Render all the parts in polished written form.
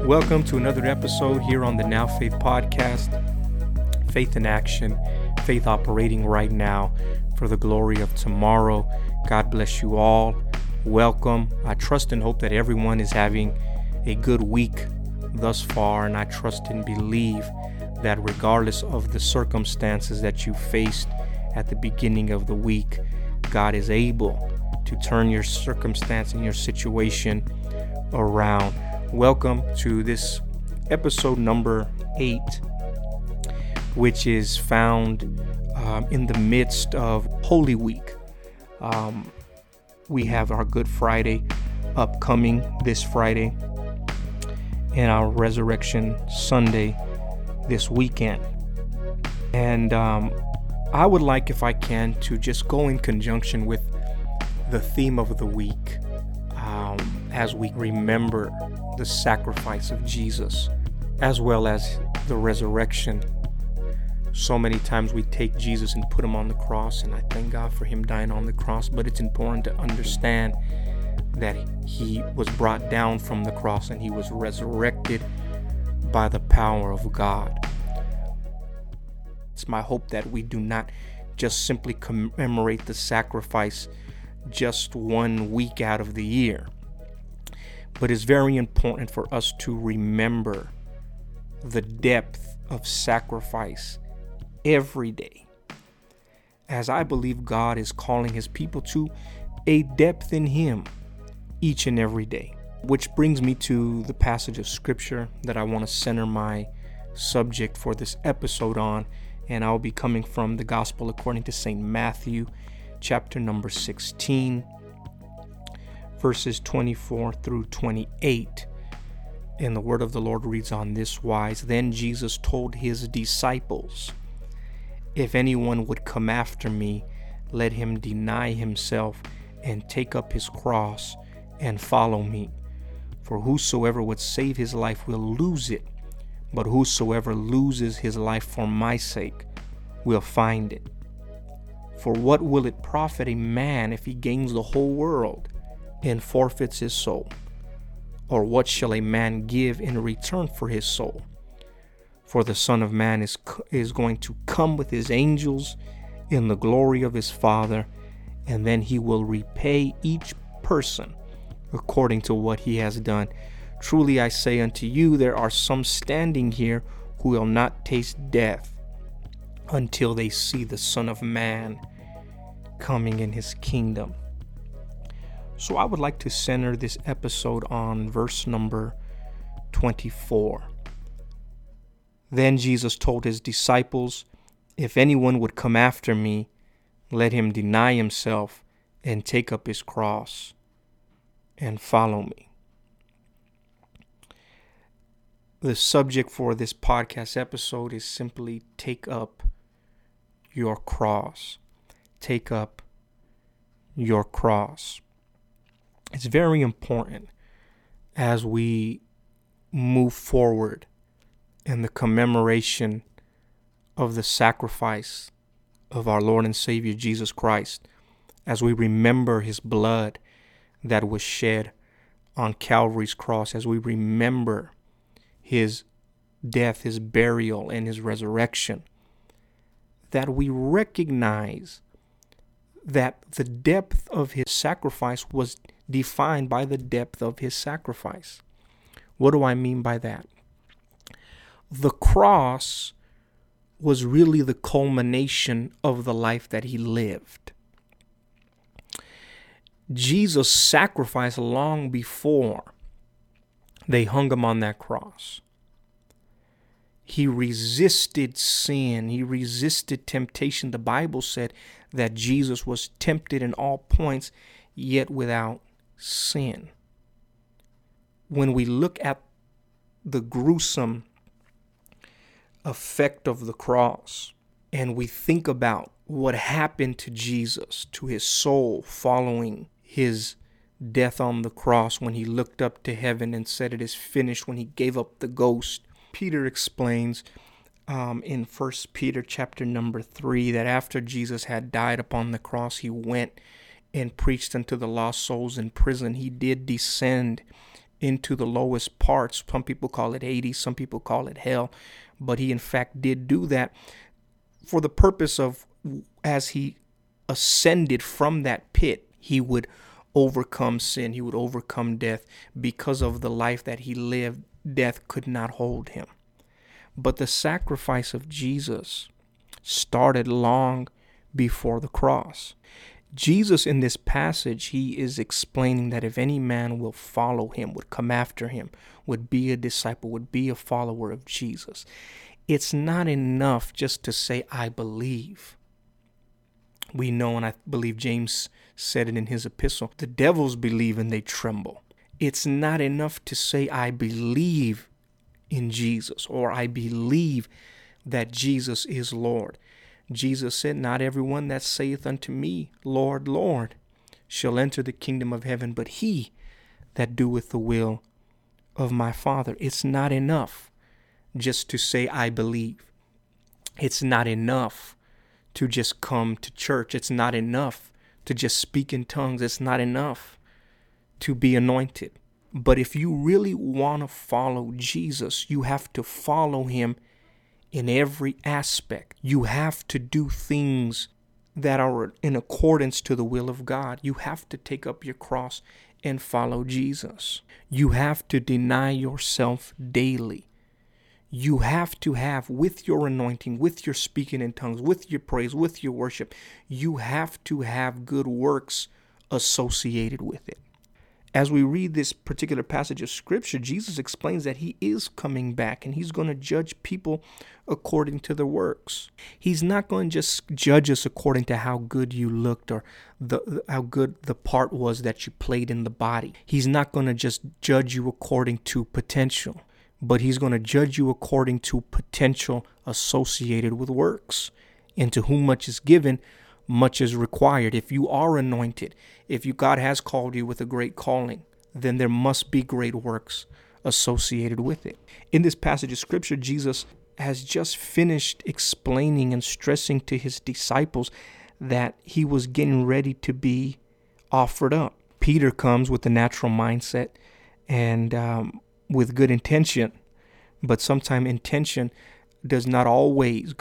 Welcome to another episode here on the Now Faith Podcast. Faith in action, faith operating right now for the glory of tomorrow. God bless you all. Welcome. I trust and hope that everyone is having a good week thus far, and I trust and believe that regardless of the circumstances that you faced at the beginning of the week, God is able to turn your circumstance and your situation around. Welcome to this episode number 8, which is found in the midst of Holy Week. We have our Good Friday upcoming this Friday and our Resurrection Sunday this weekend. And I would like, if I can, to just go in conjunction with the theme of the week as we remember the sacrifice of Jesus as well as the resurrection. So many times we take Jesus and put him on the cross, and I thank God for him dying on the cross, but it's important to understand that he was brought down from the cross and he was resurrected by the power of God. It's my hope that we do not just simply commemorate the sacrifice just 1 week out of the year, but it's very important for us to remember the depth of sacrifice every day, as I believe God is calling his people to a depth in him each and every day. Which brings me to the passage of scripture that I want to center my subject for this episode on, and I'll be coming from the Gospel according to St. Matthew, chapter number 16, verses 24 through 28. And the word of the Lord reads on this wise: Then Jesus told his disciples, "If anyone would come after me, let him deny himself and take up his cross and follow me. For whosoever would save his life will lose it, but whosoever loses his life for my sake will find it. For what will it profit a man if he gains the whole world and forfeits his soul? Or what shall a man give in return for his soul? For the Son of Man is going to come with his angels in the glory of his Father, and then he will repay each person according to what he has done. Truly I say unto you, there are some standing here who will not taste death until they see the Son of Man coming in his kingdom." So I would like to center this episode on verse number 24. Then Jesus told his disciples, "If anyone would come after me, let him deny himself and take up his cross and follow me." The subject for this podcast episode is simply take up your cross. Take up your cross. It's very important as we move forward in the commemoration of the sacrifice of our Lord and Savior Jesus Christ, as we remember his blood that was shed on Calvary's cross, as we remember his death, his burial, and his resurrection, that we recognize that the depth of his sacrifice was defined by the depth of his sacrifice. What do I mean by that? The cross was really the culmination of the life that he lived. Jesus sacrificed long before they hung him on that cross. He resisted sin. He resisted temptation. The Bible said that Jesus was tempted in all points, yet without sin. When we look at the gruesome effect of the cross, and we think about what happened to Jesus, to his soul following his death on the cross, when he looked up to heaven and said it is finished, when he gave up the ghost, Peter explains in 1 Peter chapter number 3 that after Jesus had died upon the cross, he went and preached unto the lost souls in prison. He did descend into the lowest parts. Some people call it Hades, some people call it hell, but he in fact did do that for the purpose of, as he ascended from that pit, he would overcome sin, he would overcome death. Because of the life that he lived, death could not hold him. But the sacrifice of Jesus started long before the cross. Jesus, in this passage, he is explaining that if any man will follow him, would come after him, would be a disciple, would be a follower of Jesus, it's not enough just to say, I believe. We know, and I believe James said it in his epistle, the devils believe and they tremble. It's not enough to say, I believe in Jesus, or I believe that Jesus is Lord. Jesus said, not everyone that saith unto me, Lord, Lord, shall enter the kingdom of heaven, but he that doeth the will of my Father. It's not enough just to say, I believe. It's not enough to just come to church. It's not enough to just speak in tongues. It's not enough to be anointed. But if you really want to follow Jesus, you have to follow him in every aspect. You have to do things that are in accordance to the will of God. You have to take up your cross and follow Jesus. You have to deny yourself daily. You have to have, with your anointing, with your speaking in tongues, with your praise, with your worship, you have to have good works associated with it. As we read this particular passage of scripture, Jesus explains that he is coming back and he's going to judge people according to their works. He's not going to just judge us according to how good you looked or how good the part was that you played in the body. He's not going to just judge you according to potential, but he's going to judge you according to potential associated with works. And to whom much is given, much is required. If you are anointed, if God has called you with a great calling, then there must be great works associated with it. In this passage of scripture, Jesus has just finished explaining and stressing to his disciples that he was getting ready to be offered up. Peter comes with the natural mindset and with good intention, but sometimes good intention does not always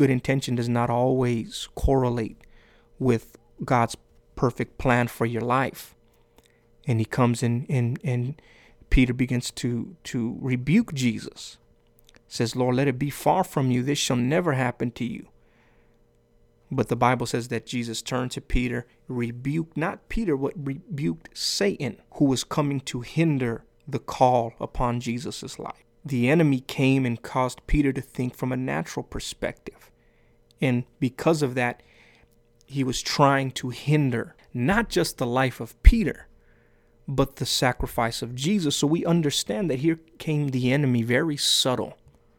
correlate with God's perfect plan for your life. And he comes in and Peter begins to rebuke Jesus. Says, Lord, let it be far from you. This shall never happen to you. But the Bible says that Jesus turned to Peter, rebuked not Peter, but rebuked Satan, who was coming to hinder the call upon Jesus' life. The enemy came and caused Peter to think from a natural perspective. And because of that, he was trying to hinder not just the life of Peter, but the sacrifice of Jesus. So we understand that here came the enemy, very subtle,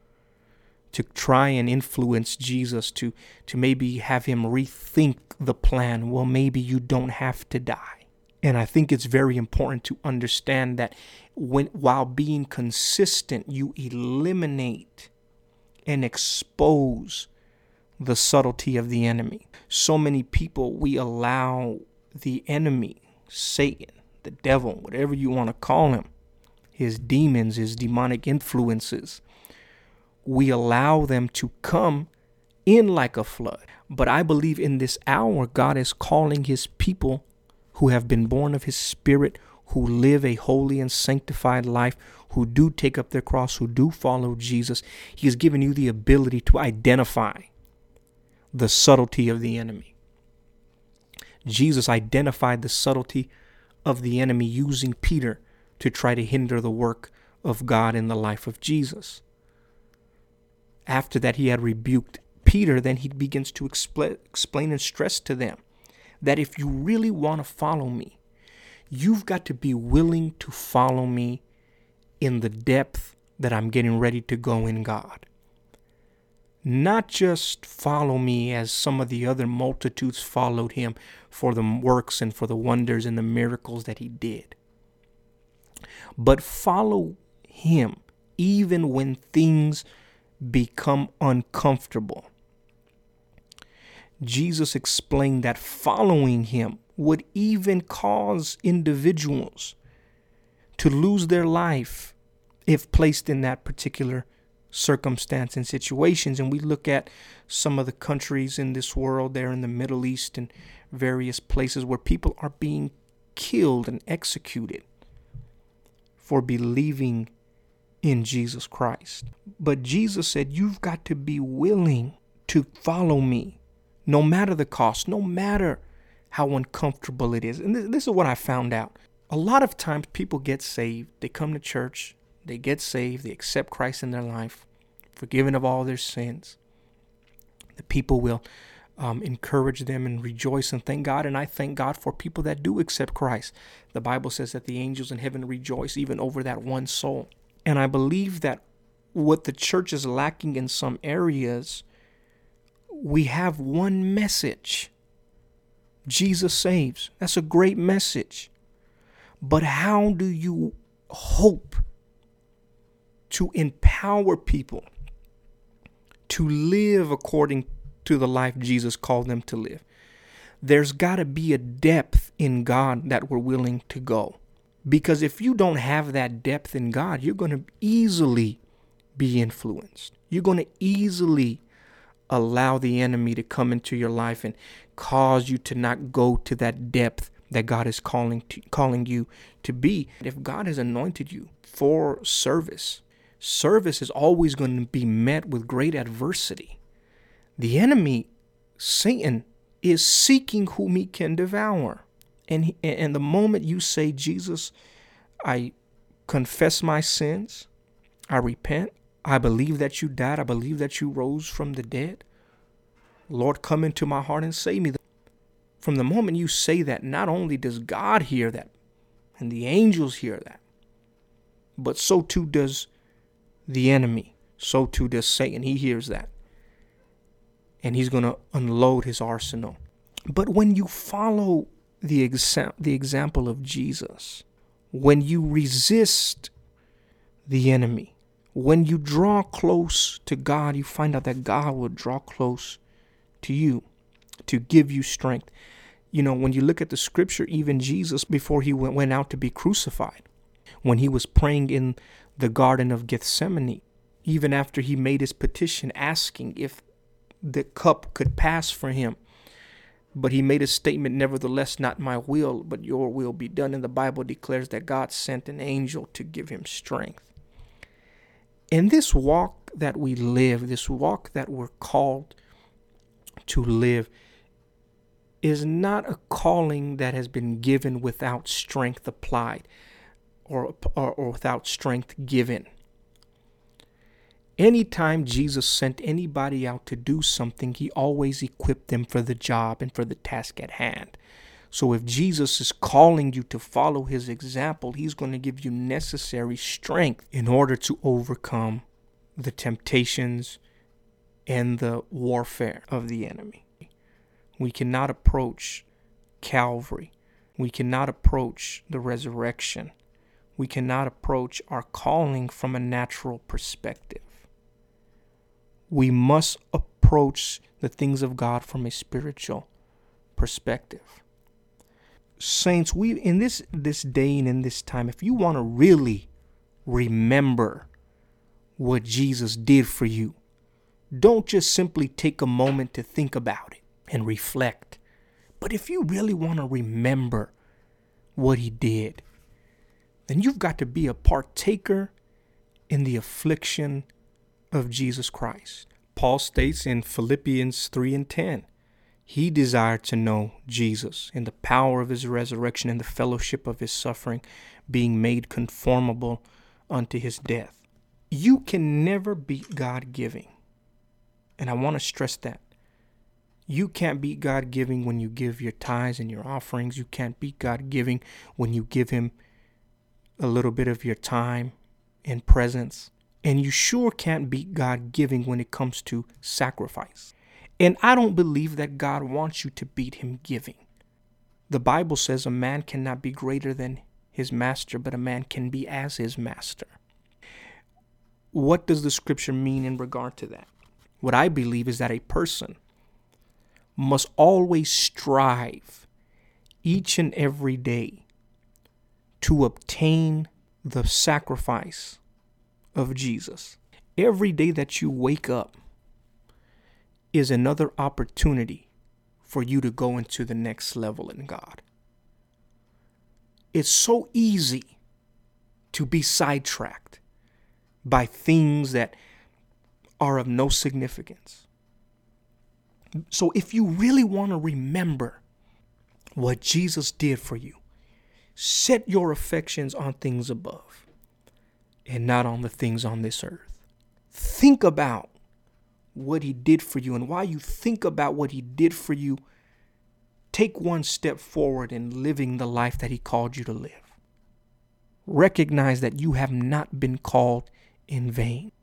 to try and influence Jesus, to maybe have him rethink the plan. Well, maybe you don't have to die. And I think it's very important to understand that while being consistent, you eliminate and expose the subtlety of the enemy. So many people, we allow the enemy, Satan, the devil, whatever you want to call him, his demons, his demonic influences, we allow them to come in like a flood. But I believe in this hour, God is calling his people who have been born of his Spirit, who live a holy and sanctified life, who do take up their cross, who do follow Jesus. He has given you the ability to identify the subtlety of the enemy. Jesus identified the subtlety of the enemy using Peter to try to hinder the work of God in the life of Jesus. After that, he had rebuked Peter, then he begins to explain and stress to them that if you really want to follow me, you've got to be willing to follow me in the depth that I'm getting ready to go in God. Not just follow me as some of the other multitudes followed him for the works and for the wonders and the miracles that he did, but follow him even when things become uncomfortable. Jesus explained that following him would even cause individuals to lose their life if placed in that particular circumstance and situations. And we look at some of the countries in this world there in the Middle East and various places where people are being killed and executed for believing in Jesus Christ. But Jesus said, you've got to be willing to follow me, no matter the cost, no matter how uncomfortable it is. And this is what I found out. A lot of times people get saved, they come to church, they get saved, they accept Christ in their life, forgiven of all their sins. The people will encourage them and rejoice and thank God. And I thank God for people that do accept Christ. The Bible says that the angels in heaven rejoice even over that one soul. And I believe that what the church is lacking in some areas, we have one message. Jesus saves. That's a great message. But how do you hope to empower people to live according to the life Jesus called them to live? There's got to be a depth in God that we're willing to go. Because if you don't have that depth in God, you're going to easily be influenced. You're going to easily allow the enemy to come into your life and cause you to not go to that depth that God is calling you to be. If God has anointed you for service is always going to be met with great adversity. The enemy, Satan, is seeking whom he can devour. And the moment you say, Jesus, I confess my sins, I repent, I believe that you died, I believe that you rose from the dead, Lord, come into my heart and save me. From the moment you say that, not only does God hear that, and the angels hear that, but so too does the enemy. So too does Satan. He hears that. And he's going to unload his arsenal. But when you follow the example of Jesus, when you resist the enemy, when you draw close to God, you find out that God will draw close to you to give you strength. You know, when you look at the scripture, even Jesus, before he went out to be crucified, when he was praying in the Garden of Gethsemane, even after he made his petition asking if the cup could pass for him, but he made a statement, nevertheless, not my will, but your will be done. And the Bible declares that God sent an angel to give him strength. In this walk that we live, this walk that we're called to live, is not a calling that has been given without strength applied or without strength given. Anytime Jesus sent anybody out to do something, he always equipped them for the job and for the task at hand. So if Jesus is calling you to follow his example, he's going to give you necessary strength in order to overcome the temptations and the warfare of the enemy. We cannot approach Calvary. We cannot approach the resurrection. We cannot approach our calling from a natural perspective. We must approach the things of God from a spiritual perspective. Saints, we in this day and in this time, if you want to really remember what Jesus did for you, don't just simply take a moment to think about it and reflect. But if you really want to remember what he did, then you've got to be a partaker in the affliction of Jesus Christ. Paul states in Philippians 3:10, he desired to know Jesus in the power of his resurrection and the fellowship of his suffering, being made conformable unto his death. You can never beat God-giving. And I want to stress that. You can't beat God-giving when you give your tithes and your offerings. You can't beat God-giving when you give him a little bit of your time and presence. And you sure can't beat God-giving when it comes to sacrifice. And I don't believe that God wants you to beat him giving. The Bible says a man cannot be greater than his master, but a man can be as his master. What does the scripture mean in regard to that? What I believe is that a person must always strive each and every day to obtain the sacrifice of Jesus. Every day that you wake up is another opportunity for you to go into the next level in God. It's so easy to be sidetracked by things that are of no significance. So if you really want to remember what Jesus did for you, set your affections on things above and not on the things on this earth. Think about what he did for you, and while you think about what he did for you, take one step forward in living the life that he called you to live. Recognize that you have not been called in vain.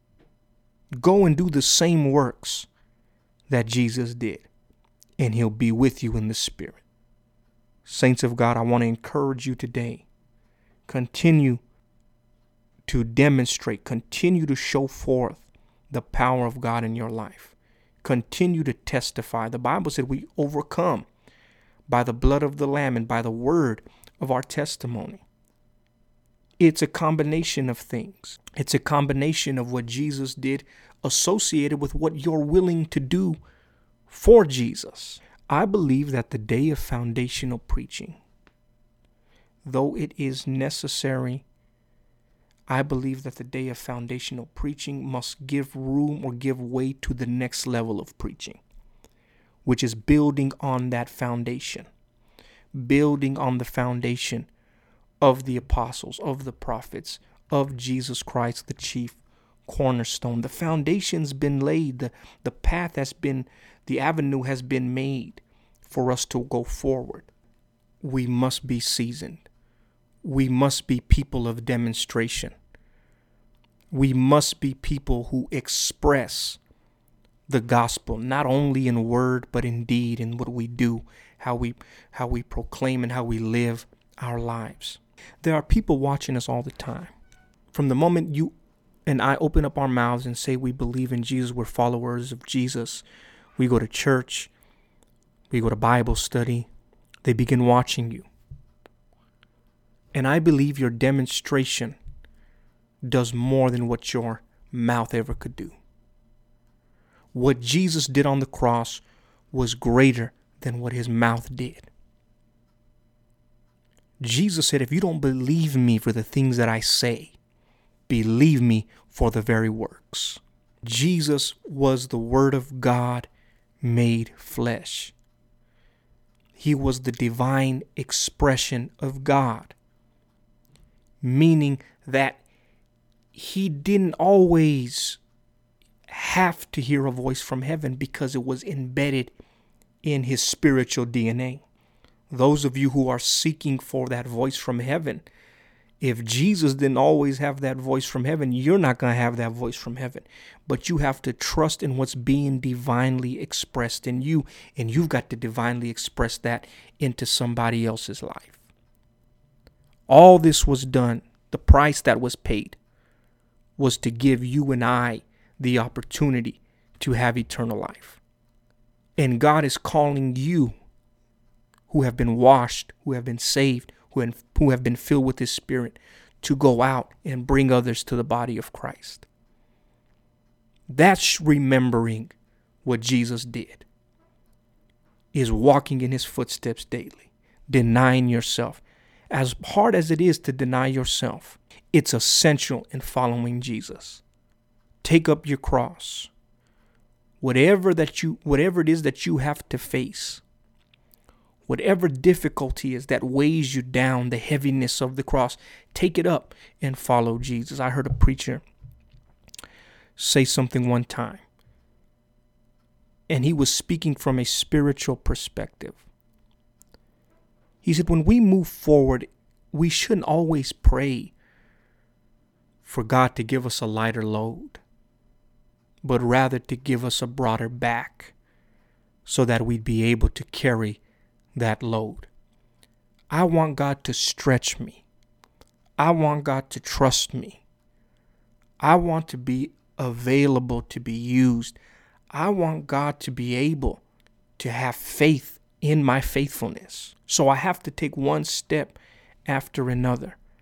Go and do the same works that Jesus did, and he'll be with you in the Spirit. Saints of God, I want to encourage you today. Continue to demonstrate, continue to show forth the power of God in your life. Continue to testify. The Bible said we overcome by the blood of the Lamb and by the word of our testimony. It's a combination of things. It's a combination of what Jesus did associated with what you're willing to do for Jesus. I believe that the day of foundational preaching, though it is necessary, I believe that the day of foundational preaching must give room or give way to the next level of preaching, which is building on that foundation, building on the foundation of the apostles, of the prophets, of Jesus Christ, the chief cornerstone. The foundation's been laid. The path has been, the avenue has been made for us to go forward. We must be seasoned. We must be people of demonstration. We must be people who express the gospel, not only in word, but in deed, in what we do, how we proclaim and how we live our lives. There are people watching us all the time. From the moment you and I open up our mouths and say we believe in Jesus, we're followers of Jesus, we go to church, we go to Bible study, they begin watching you. And I believe your demonstration does more than what your mouth ever could do. What Jesus did on the cross was greater than what his mouth did. Jesus said, if you don't believe me for the things that I say, believe me for the very works. Jesus was the Word of God made flesh. He was the divine expression of God, meaning that he didn't always have to hear a voice from heaven because it was embedded in his spiritual DNA. Those of you who are seeking for that voice from heaven, if Jesus didn't always have that voice from heaven, you're not going to have that voice from heaven. But you have to trust in what's being divinely expressed in you, and you've got to divinely express that into somebody else's life. All this was done, the price that was paid, was to give you and I the opportunity to have eternal life. And God is calling you who have been washed, who have been saved, who have been filled with his Spirit, to go out and bring others to the body of Christ. That's remembering what Jesus did, is walking in his footsteps daily, denying yourself. As hard as it is to deny yourself, it's essential in following Jesus. Take up your cross. Whatever it is that you have to face, whatever difficulty is that weighs you down, the heaviness of the cross, take it up and follow Jesus. I heard a preacher say something one time, and he was speaking from a spiritual perspective. He said, when we move forward, we shouldn't always pray for God to give us a lighter load, but rather to give us a broader back so that we'd be able to carry that load. I want God to stretch me. I want God to trust me. I want to be available to be used. I want God to be able to have faith in my faithfulness. So I have to take one step after another.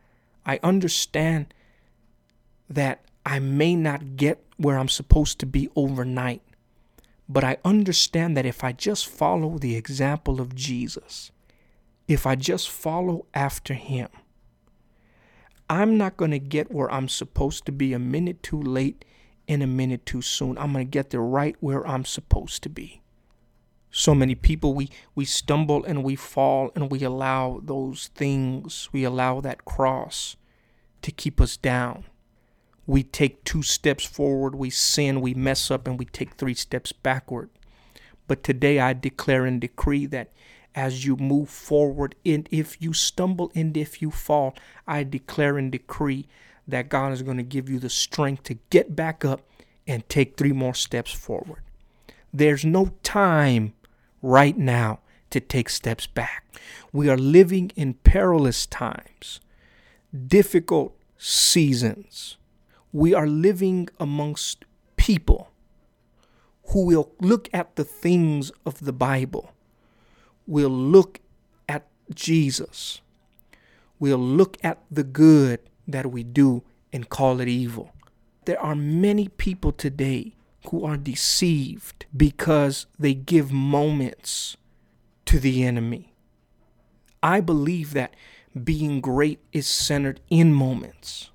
I understand that I may not get where I'm supposed to be overnight, but I understand that if I just follow the example of Jesus, if I just follow after him, I'm not going to get where I'm supposed to be a minute too late and a minute too soon. I'm going to get there right where I'm supposed to be. So many people, we stumble and we fall and we allow those things, we allow that cross to keep us down. We take 2 steps forward, we sin, we mess up, and we take 3 steps backward. But today I declare and decree that as you move forward, and if you stumble and if you fall, I declare and decree that God is going to give you the strength to get back up and take 3 more steps forward. There's no time right now to take steps back. We are living in perilous times, difficult seasons. We are living amongst people who will look at the things of the Bible, will look at Jesus, will look at the good that we do and call it evil. There are many people today who are deceived because they give moments to the enemy. I believe that being great is centered in moments.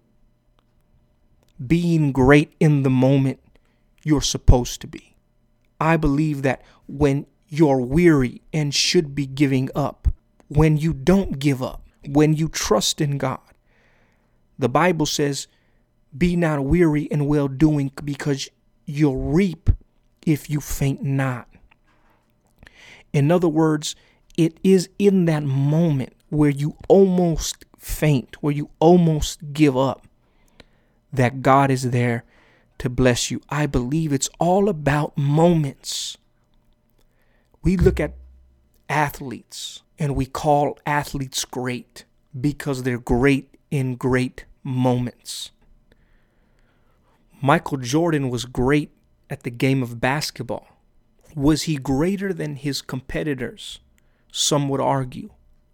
Being great in the moment you're supposed to be. I believe that when you're weary and should be giving up, when you don't give up, when you trust in God, the Bible says, be not weary in well doing, because you'll reap if you faint not. In other words, it is in that moment where you almost faint, where you almost give up, that God is there to bless you. I believe it's all about moments. We look at athletes and we call athletes great because they're great in great moments. Michael Jordan was great at the game of basketball. Was he greater than his competitors? Some would argue.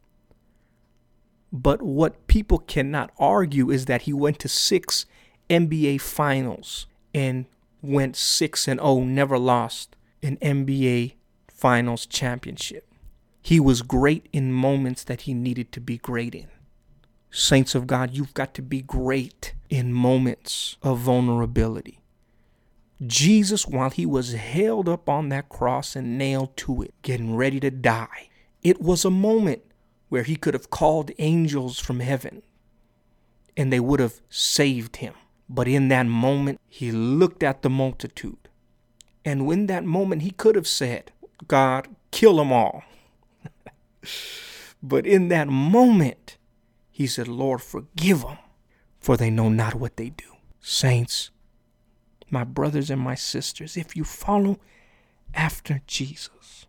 But what people cannot argue is that he went to 6 NBA finals and went 6-0, never lost an NBA finals championship. He was great in moments that he needed to be great in. Saints of God, you've got to be great in moments of vulnerability. Jesus, while he was held up on that cross and nailed to it, getting ready to die, it was a moment where he could have called angels from heaven and they would have saved him. But in that moment, he looked at the multitude. And in that moment, he could have said, God, kill them all. But in that moment, he said, Lord, forgive them, for they know not what they do. Saints, my brothers and my sisters, if you follow after Jesus,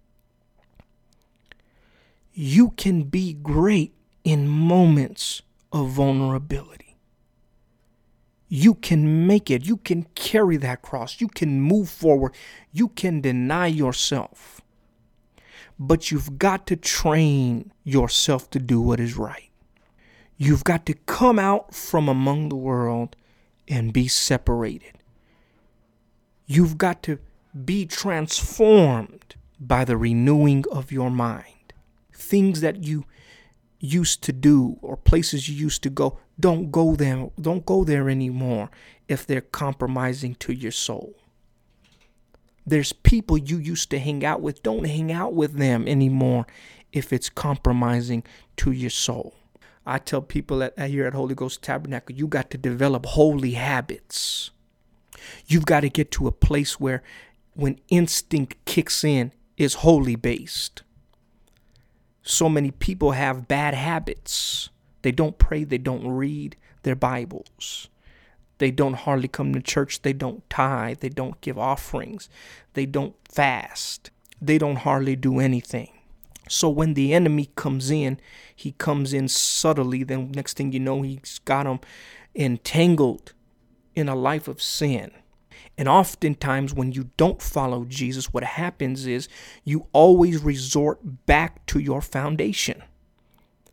you can be great in moments of vulnerability. You can make it. You can carry that cross. You can move forward. You can deny yourself. But you've got to train yourself to do what is right. You've got to come out from among the world and be separated. You've got to be transformed by the renewing of your mind. Things that you used to do or places you used to go, don't go there anymore if they're compromising to your soul. There's people you used to hang out with, don't hang out with them anymore if it's compromising to your soul. I tell people here at Holy Ghost Tabernacle, you got to develop holy habits. You've got to get to a place where when instinct kicks in, is holy based. So many people have bad habits. They don't pray. They don't read their Bibles. They don't hardly come to church. They don't tithe. They don't give offerings. They don't fast. They don't hardly do anything. So when the enemy comes in, he comes in subtly. Then next thing you know, he's got them entangled in a life of sin. And oftentimes when you don't follow Jesus, what happens is you always resort back to your foundation.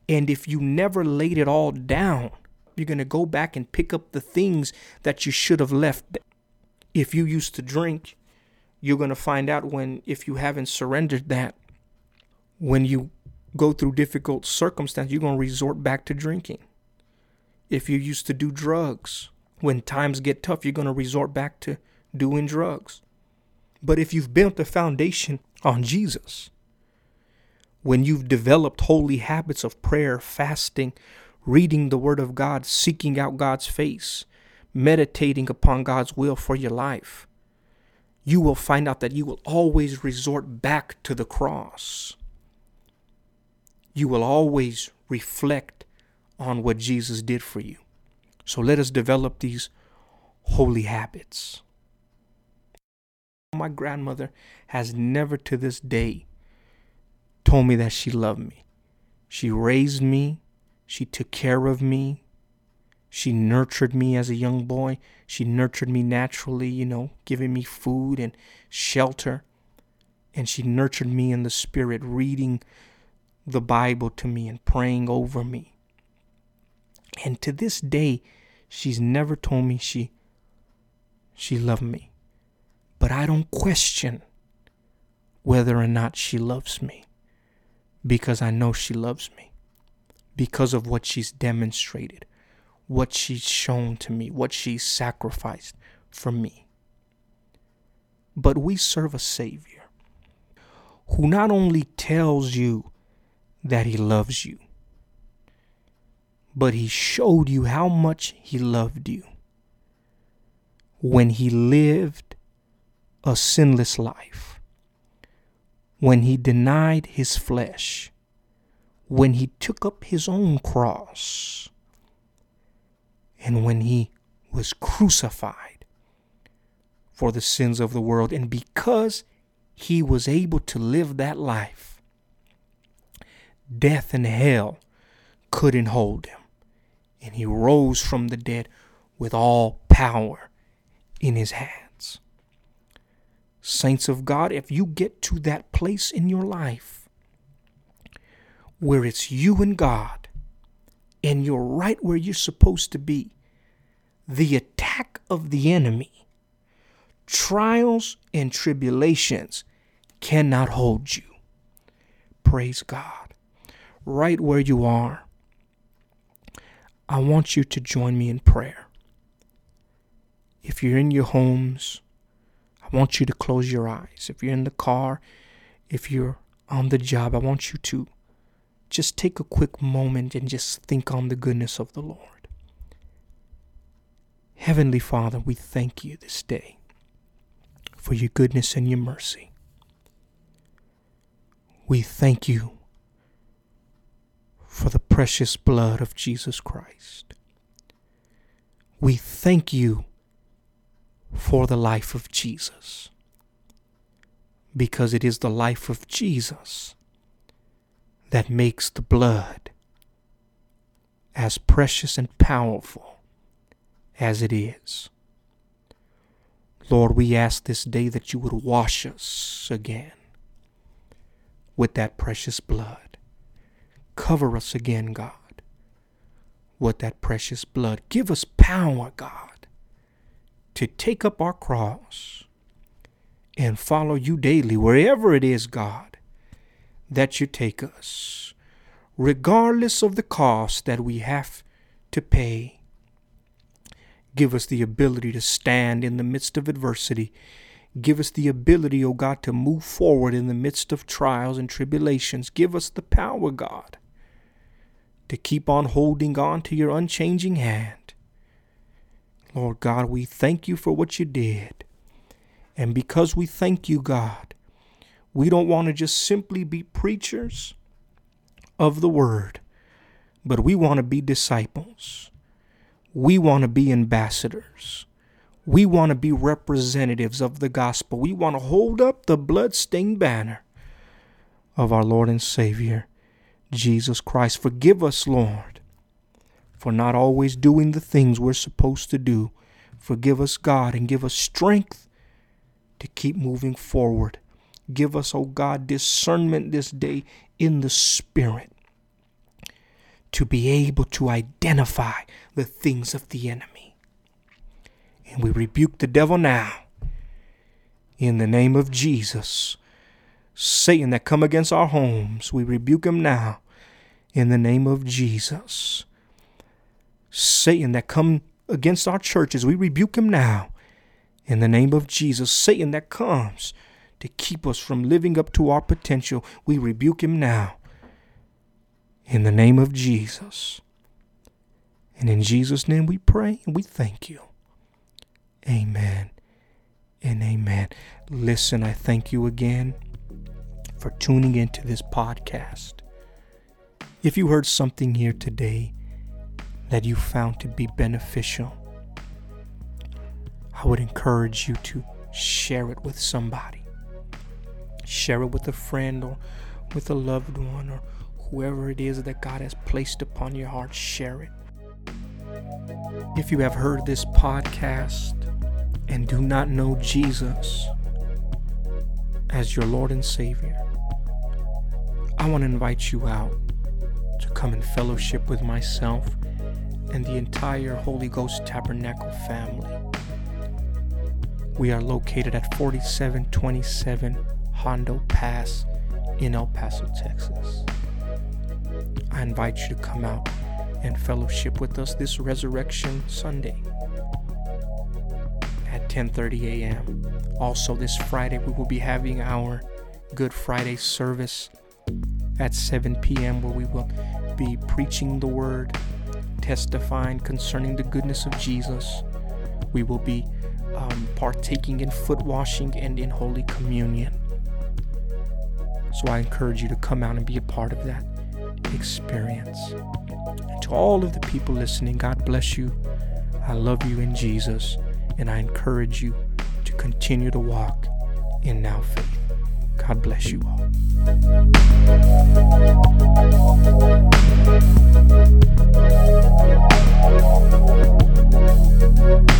And if you never laid it all down, you're going to go back and pick up the things that you should have left. If you used to drink, you're going to find out if you haven't surrendered that, when you go through difficult circumstances, you're going to resort back to drinking. If you used to do drugs, when times get tough, you're going to resort back to doing drugs. But if you've built a foundation on Jesus, when you've developed holy habits of prayer, fasting, reading the Word of God, seeking out God's face, meditating upon God's will for your life, you will find out that you will always resort back to the cross. You will always reflect on what Jesus did for you. So let us develop these holy habits. My grandmother has never to this day told me that she loved me. She raised me. She took care of me. She nurtured me as a young boy. She nurtured me naturally, giving me food and shelter. And she nurtured me in the spirit, reading the Bible to me and praying over me. And to this day, she's never told me she loved me. But I don't question whether or not she loves me, because I know she loves me because of what she's demonstrated, what she's shown to me, what she's sacrificed for me. But we serve a Savior who not only tells you that he loves you, but he showed you how much he loved you when he lived a sinless life, when he denied his flesh, when he took up his own cross, and when he was crucified for the sins of the world. And because he was able to live that life, death and hell couldn't hold him. And he rose from the dead with all power in his hands. Saints of God, if you get to that place in your life where it's you and God, and you're right where you're supposed to be, the attack of the enemy, trials and tribulations cannot hold you. Praise God. Right where you are, I want you to join me in prayer. If you're in your homes, I want you to close your eyes. If you're in the car, if you're on the job, I want you to just take a quick moment and just think on the goodness of the Lord. Heavenly Father, we thank you this day for your goodness and your mercy. We thank you for the precious blood of Jesus Christ. We thank you for the life of Jesus, because it is the life of Jesus that makes the blood as precious and powerful as it is. Lord, we ask this day that you would wash us again with that precious blood. Cover us again, God, with that precious blood. Give us power, God, to take up our cross and follow you daily, wherever it is, God, that you take us, regardless of the cost that we have to pay. Give us the ability to stand in the midst of adversity. Give us the ability, oh God, to move forward in the midst of trials and tribulations. Give us the power, God, to keep on holding on to your unchanging hand. Lord God, we thank you for what you did. And because we thank you, God, we don't want to just simply be preachers of the word, but we want to be disciples. We want to be ambassadors. We want to be representatives of the gospel. We want to hold up the bloodstained banner of our Lord and Savior, Jesus Christ. Forgive us, Lord, for not always doing the things we're supposed to do. Forgive us, God, and give us strength to keep moving forward. Give us, oh God, discernment this day in the Spirit to be able to identify the things of the enemy. And we rebuke the devil now in the name of Jesus. Satan that come against our homes, we rebuke him now in the name of Jesus. Satan that come against our churches, we rebuke him now in the name of Jesus. Satan that comes to keep us from living up to our potential, we rebuke him now in the name of Jesus. And in Jesus' name we pray and we thank you. Amen and amen. Listen, I thank you again for tuning into this podcast. If you heard something here today that you found to be beneficial, I would encourage you to share it with somebody. Share it with a friend or with a loved one or whoever it is that God has placed upon your heart. Share it. If you have heard this podcast and do not know Jesus as your Lord and Savior, I want to invite you out to come and fellowship with myself and the entire Holy Ghost Tabernacle family. We are located at 4727 Hondo Pass in El Paso, Texas. I invite you to come out and fellowship with us this Resurrection Sunday at 10:30 a.m. Also this Friday, we will be having our Good Friday service at 7 p.m. where we will be preaching the word, testifying concerning the goodness of Jesus. We will be partaking in foot washing and in Holy Communion. So I encourage you to come out and be a part of that experience. And to all of the people listening, God bless you. I love you in Jesus, and I encourage you to continue to walk in now faith. God bless you all.